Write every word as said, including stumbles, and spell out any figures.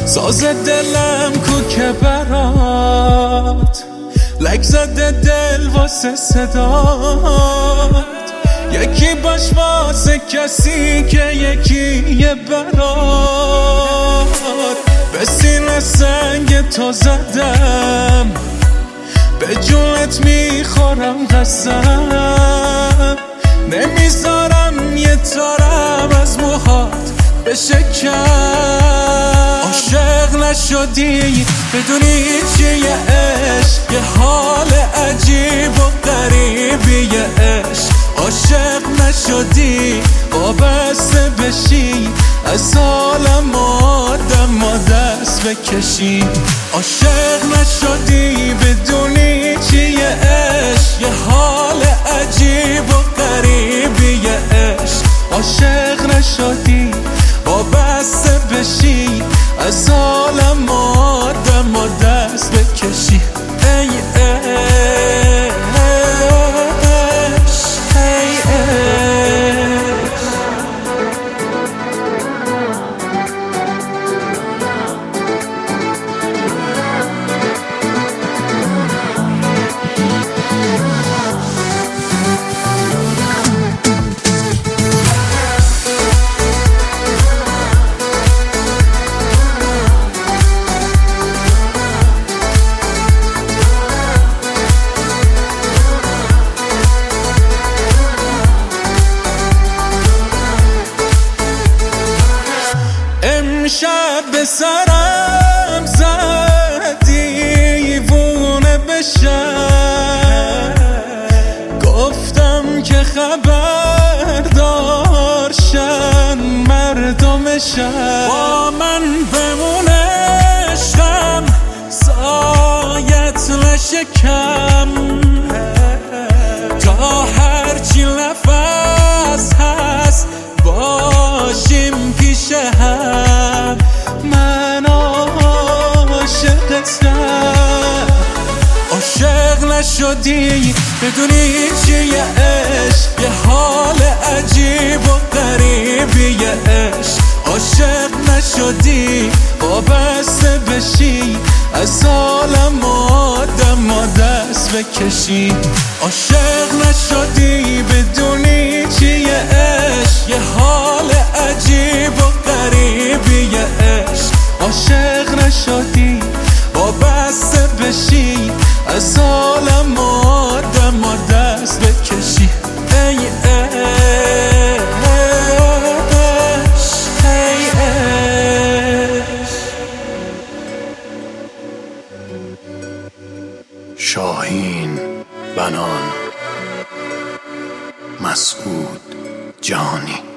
ساز دلم کو که برات لک زده دل واسه صدات، یکی باش واسه کسی که یکی یه برات. به سینه سنگ تو زدم، به جونت میخورم قسم، نمیذارم یه تارم از موهات بشه کم. عاشق نشدی بدونی چیه عشق، یه حال عجیب و غریبیه عشق. عاشق نشدی وابسته بشی، از عالم آدم و دست بکشی. عاشق نشدی بدونی چیه عشق، یه حال عجیب و غریبیه عشق. عاشق نشدی وابسته بشی، از عالم آدم و دست بکشی. ای امشب به سرم زدی دیوونه بشم، گفتم که خبردارشن مردمشن، با من بمونه عشقم سایت نشه کم، تا هرچی نفس هست باشیم پیش هم. من عاشقتم. عاشق نشدی بدونی چیه عشق، یه حال عجیب و غریبیه عشق. عاشق نشدی وابسته بشی، از عالم آدم و دست بکشی. عاشق نشدی بدونی چیه عشق، یه حال عجیب و غریبیه عشق. عاشق نشدی وابسته بشی، از عالم آدم و دست بکشی. ای عشق، ای عشق. شاهین بنان، مسعود جهانی.